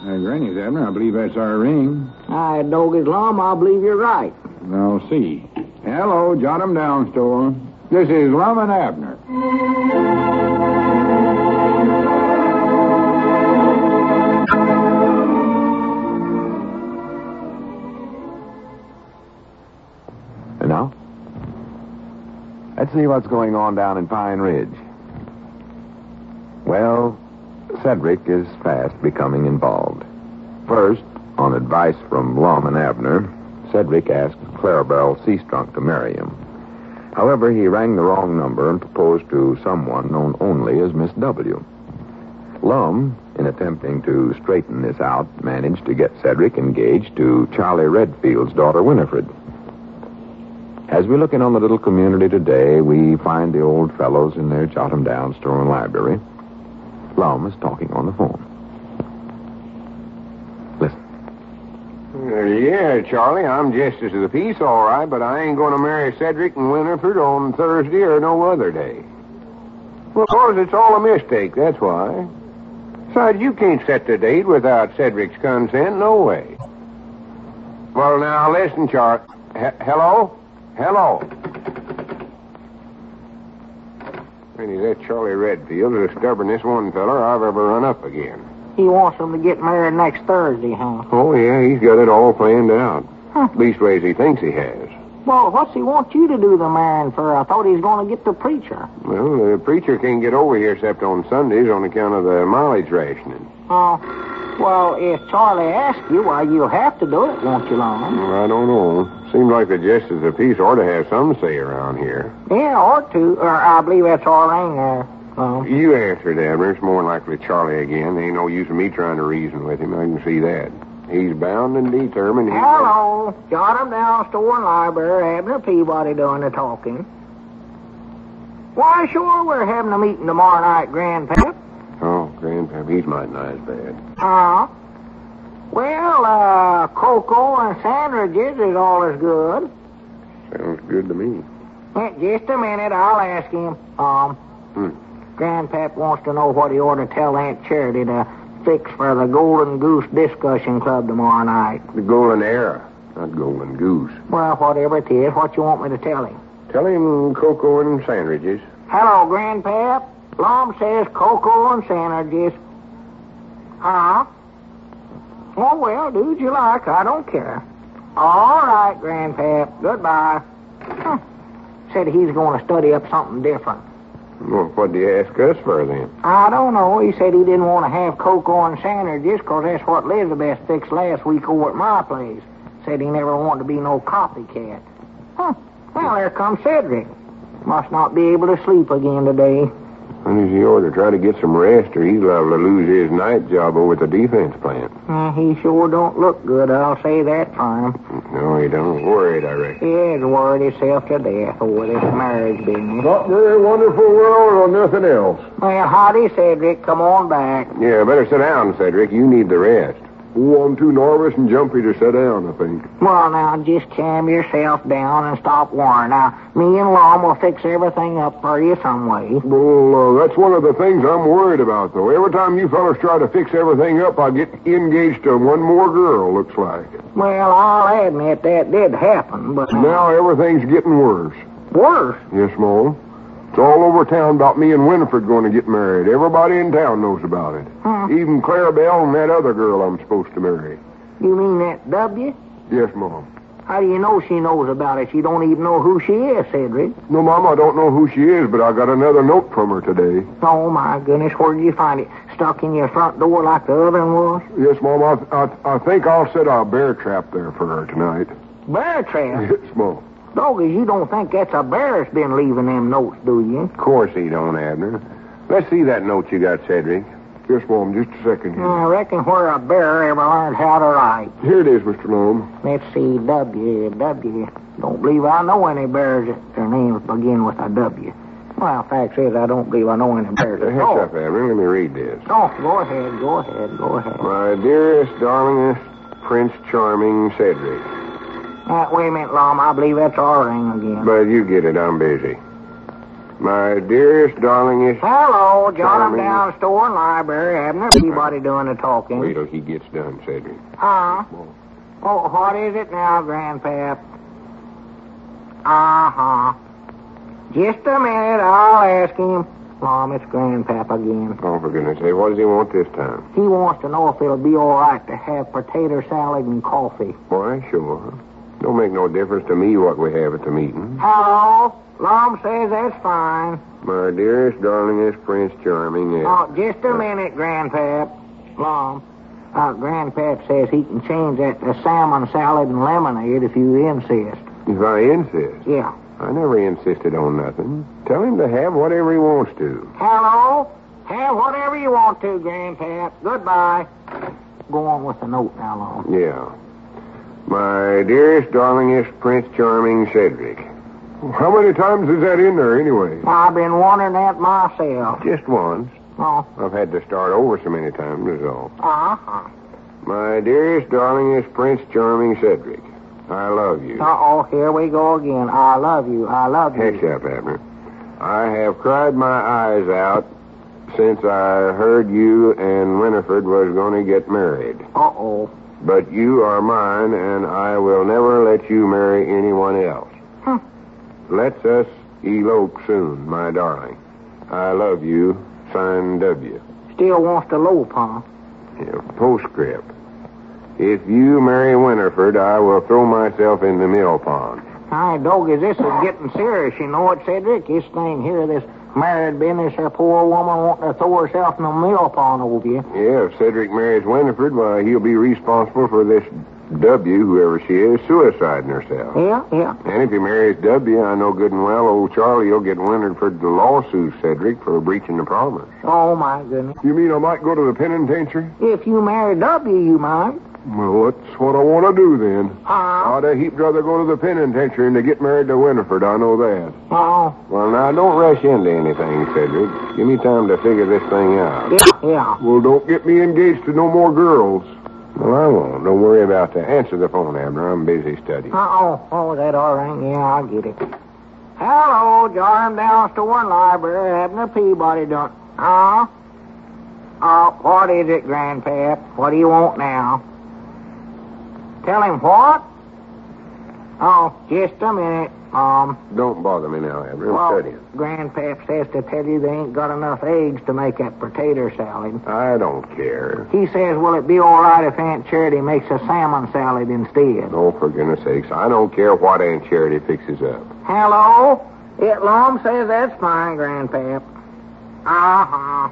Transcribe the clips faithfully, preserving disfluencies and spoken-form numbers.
Uh, Granny's, Abner. I believe that's our ring. I dog his lum. I believe you're right. I'll see. Hello, jot 'em down, store. This is Lum and Abner. And now, let's see what's going on down in Pine Ridge. Well, Cedric is fast becoming involved. First, on advice from Lum and Abner, Cedric asked Clarabelle Seastrunk to marry him. However, he rang the wrong number and proposed to someone known only as Miss W. Lum, in attempting to straighten this out, managed to get Cedric engaged to Charlie Redfield's daughter, Winifred. As we look in on the little community today, we find the old fellows in their jot-em-down store and library. Lum is talking on the phone. Listen. Uh, yeah, Charlie, I'm justice of the peace, all right, but I ain't going to marry Cedric and Winifred on Thursday or no other day. Well, of course, it's all a mistake, that's why. Besides, you can't set the date without Cedric's consent, no way. Well, now, listen, Charlie. H- hello? Hello. Really, that Charlie Redfield is the stubbornest one feller I've ever run up again. He wants them to get married next Thursday, huh? Oh, yeah, he's got it all planned out. Huh. Leastways, he thinks he has. Well, what's he want you to do the marrying for? I thought he was going to get the preacher. Well, the preacher can't get over here except on Sundays on account of the mileage rationing. Oh, uh, well, if Charlie asks you, why, you'll have to do it, won't you, Lum? Well, I don't know. Seems like the justice of the peace ought to have some say around here. Yeah, ought to. Or I believe that's our ring there. Um, you answered, Abner. It's more likely Charlie again. There ain't no use of me trying to reason with him. I can see that. He's bound and determined. He's Hello. Jot 'em down, store and library. Abner Peabody doing the talking. Why, sure, we're having a meeting tomorrow night, Grandpap. Oh, Grandpap, he's mighty nice, bad. Uh-huh. Well, uh, cocoa and sandwiches is all as good. Sounds good to me. Well, just a minute, I'll ask him. Um, hmm. Grandpap wants to know what he ought to tell Aunt Charity to fix for the Golden Goose Discussion Club tomorrow night. The Golden Era, not Golden Goose. Well, whatever it is, what you want me to tell him? Tell him cocoa and sandwiches. Hello, Grandpap. Lum says cocoa and sandwiches. Huh? Oh, well, do as you like. I don't care. All right, Grandpap. Goodbye. Huh. Said he's going to study up something different. Well, what do you ask us for, then? I don't know. He said he didn't want to have cocoa and sandwiches because that's what Elizabeth fixed last week over at my place. Said he never wanted to be no copycat. Huh. Well, there comes Cedric. Must not be able to sleep again today. And he ought to try to get some rest, or he's liable to lose his night job over at the defense plant. Uh, he sure don't look good, I'll say that for him. No, he don't. Worried, I reckon. He's worried himself to death over this marriage business. Not very wonderful world or nothing else. Well, howdy, Cedric. Come on back. Yeah, better sit down, Cedric. You need the rest. Oh, I'm too nervous and jumpy to sit down, I think. Well, now, just calm yourself down and stop worrying. Now, me and Lum will fix everything up for you some way. Well, uh, that's one of the things I'm worried about, though. Every time you fellas try to fix everything up, I get engaged to one more girl, looks like. Well, I'll admit that did happen, but... Now everything's getting worse. Worse? Yes, Mom. It's all over town about me and Winifred going to get married. Everybody in town knows about it. Huh? Even Clarabelle and that other girl I'm supposed to marry. You mean that W? Yes, Mom. How do you know she knows about it? She don't even know who she is, Cedric. No, Mom, I don't know who she is, but I got another note from her today. Oh, my goodness. Where did you find it? Stuck in your front door like the other one was? Yes, Mom. I, I, I think I'll set a bear trap there for her tonight. Bear trap? Yes, Mom. Doggies, you don't think that's a bear that's been leaving them notes, do you? Of course he don't, Abner. Let's see that note you got, Cedric. Yes, Mom, just a second here. I reckon where a bear ever learned how to write. Here it is, Mister Lum. Let's see, W, W. Don't believe I know any bears that their names begin with a W. Well, fact is, I don't believe I know any bears at all. Hush up, Abner. Let me read this. Oh, go ahead, go ahead, go ahead. My dearest, darlingest, Prince Charming Cedric. Uh, wait a minute, Lum. I believe that's our ring again. But you get it. I'm busy. My dearest, darlingest... Hello, John. I'm Charming. down store and library. Abner, anybody doing the talking? Wait till he gets done, Cedric. Huh? Oh, what is it now, Grandpap? Uh-huh. Just a minute, I'll ask him. Mom, it's Grandpap again. Oh, for goodness sake, what does he want this time? He wants to know if it'll be all right to have potato salad and coffee. Why, sure. Don't make no difference to me what we have at the meeting. Hello? Lom says that's fine. My dearest, darlingest Prince Charming, yes. Oh, just a minute, Grandpap. Lom, uh, Grandpap says he can change that to salmon salad and lemonade if you insist. If I insist. Yeah. I never insisted on nothing. Tell him to have whatever he wants to. Hello? Have whatever you want to, Grandpap. Goodbye. Go on with the note now, Lom. Yeah. My dearest, darlingest Prince Charming, Cedric. How many times is that in there, anyway? I've been wondering that myself. Just once. Oh. I've had to start over so many times, is all. Uh-huh. My dearest, darlingest Prince Charming, Cedric. I love you. Uh-oh, here we go again. I love you. I love you. Heck up, Abner. I have cried my eyes out since I heard you and Winifred was going to get married. Uh-oh. But you are mine, and I will never let you marry anyone else. Huh. Let's us elope soon, my darling. I love you, signed W. Still wants to lope, huh? Yeah, postscript. If you marry Winifred, I will throw myself in the mill pond. Hi, Doggy, this is getting serious, you know it, Cedric? This thing here, this married business, her poor woman wanting to throw herself in the mill pond over you. Yeah, if Cedric marries Winifred, why, he'll be responsible for this W, whoever she is, suiciding herself. Yeah, yeah. And if he marries W, I know good and well old Charlie will get Winifred the lawsuit, Cedric, for breaching the promise. Oh, my goodness. You mean I might go to the penitentiary? If you marry W, you might. Well, that's what I want to do then. Uh, I'd a heap rather go to the penitentiary than to get married to Winifred, I know that. oh, Well, now, don't rush into anything, Cedric. Give me time to figure this thing out. yeah, yeah. Well, don't get me engaged to no more girls. Well, I won't. Don't worry about that. Answer the phone, Abner. I'm busy studying. Uh-oh. Oh, that all right? Yeah, I get it. Hello, John down store and library. Abner Peabody done. Huh? Oh, what is it, Grandpap? What do you want now? Tell him what? Oh, just a minute, Mom. Don't bother me now, Abner. I'm Well, studying. Grandpap says to tell you they ain't got enough eggs to make that potato salad. I don't care. He says, will it be all right if Aunt Charity makes a salmon salad instead? Oh, for goodness sakes. I don't care what Aunt Charity fixes up. Hello? It Lom says that's fine, Grandpap. Uh-huh.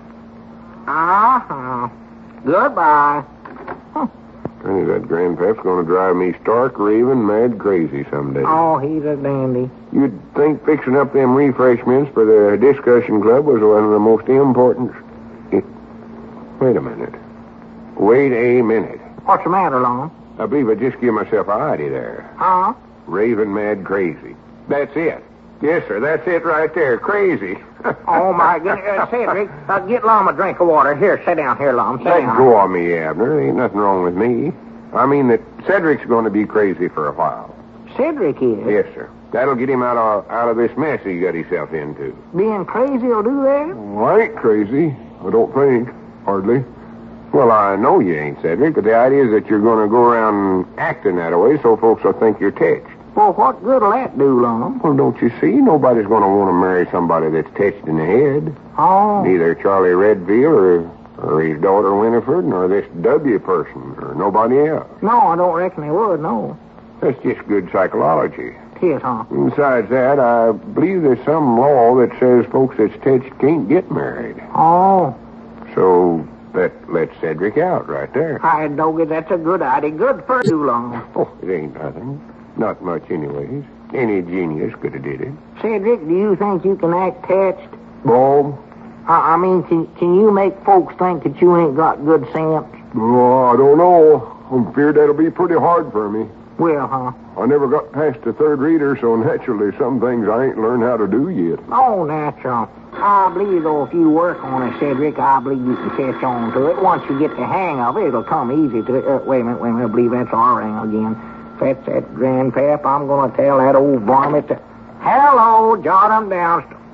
Uh-huh. Goodbye. Honey, that grandpap's going to drive me stark, raving, mad crazy someday. Oh, he's a dandy. You'd think fixing up them refreshments for the discussion club was one of the most important... It... Wait a minute. Wait a minute. What's the matter, Lom? I believe I just gave myself a idea there. Huh? Raving, mad crazy. That's it. Yes, sir, that's it right there. Crazy. Oh, my goodness. Uh, Cedric, uh, get Lom a drink of water. Here, sit down here, Lom. Sit Let down. go of me, Abner. Ain't nothing wrong with me. I mean that Cedric's going to be crazy for a while. Cedric is? Yes, sir. That'll get him out of out of this mess he got himself into. Being crazy will do that? Well, I ain't crazy. I don't think. Hardly. Well, I know you ain't, Cedric, but the idea is that you're going to go around acting that way so folks will think you're touched. Well, what good'll that do, Lom? Well, don't you see? Nobody's going to want to marry somebody that's touched in the head. Oh. Neither Charlie Redfield or, or his daughter Winifred, nor this W person, or nobody else. No, I don't reckon they would, no. That's just good psychology. Tis, huh? Besides that, I believe there's some law that says folks that's touched can't get married. Oh. So that lets Cedric out right there. Hi, Doggy, that's a good idea. Good for you, Lom. Oh, it ain't nothing. Not much anyways. Any genius could have did it. Cedric, do you think you can act touched? Bob? I, I mean, can, can you make folks think that you ain't got good sense? Oh, I don't know. I'm feared that'll be pretty hard for me. Well, huh? I never got past the third reader, so naturally some things I ain't learned how to do yet. Oh, natural. I believe, though, if you work on it, Cedric, I believe you can catch on to it. Once you get the hang of it, it'll come easy to it. Uh, wait a minute, wait a minute. I believe that's our ring again. That's that, Grandpap. I'm going to tell that old varmint to... Hello, jot 'em down. Huh?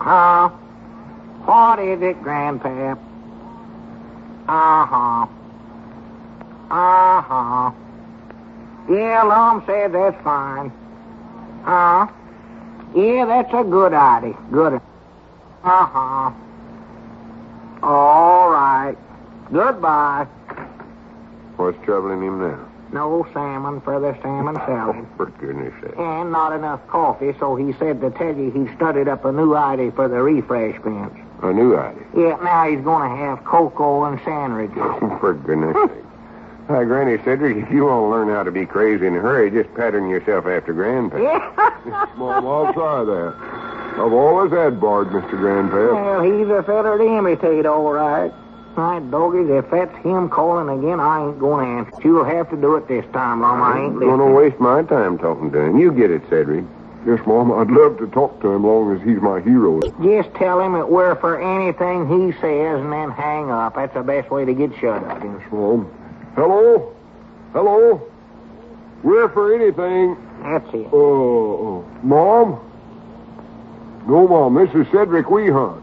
Uh, what is it, Grandpap? Uh-huh. Uh-huh. Yeah, Lum said that's fine. Uh, yeah, that's a good idea. Good. Uh-huh. All right. Goodbye. What's troubling him now? No salmon for the salmon salad. For goodness sake. And not enough coffee, so he said to tell you he studied up a new idea for the refreshments. A new idea. Yeah, now he's going to have cocoa and sandwiches. For goodness sake. Hi, Granny Cedric, if you want to learn how to be crazy in a hurry, just pattern yourself after Grandpa. Yeah. Mom, I'll try that. I've always had Bard, Mister Grandpa. Well, he's a feller to imitate, all right. Right, doggies, if that's him calling again, I ain't going to answer. You'll have to do it this time, Lum. I ain't going to listening. waste my time talking to him. You get it, Cedric. Yes, Mom, I'd love to talk to him long as he's my hero. Just tell him that we're for anything he says and then hang up. That's the best way to get shut up. Yes, Mom. Hello? Hello? We're for anything. That's it. Uh, uh, Mom? No, Mom, this is Cedric Weehunt.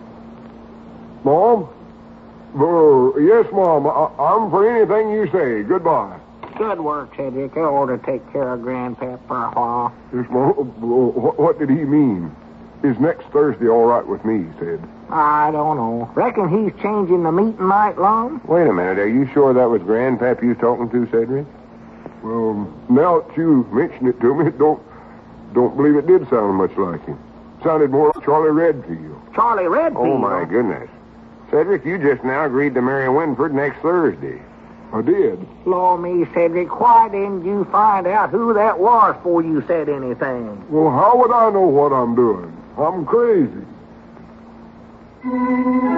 Mom? Uh, yes, Mom, I- I'm for anything you say. Goodbye. Good work, Cedric. I ought to take care of Grandpap for a while. Yes, Mom. Uh, what, what did he mean? Is next Thursday all right with me, he said. I don't know. Reckon he's changing the meeting night, Lum? Wait a minute. Are you sure that was Grandpap you was talking to, Cedric? Well, now that you mention it to me, don't don't believe it did sound much like him. Sounded more like Charlie Redfield. Charlie Redfield? Oh, my goodness. Cedric, you just now agreed to marry Winford next Thursday. I did. Lord me, Cedric, why didn't you find out who that was before you said anything? Well, how would I know what I'm doing? I'm crazy.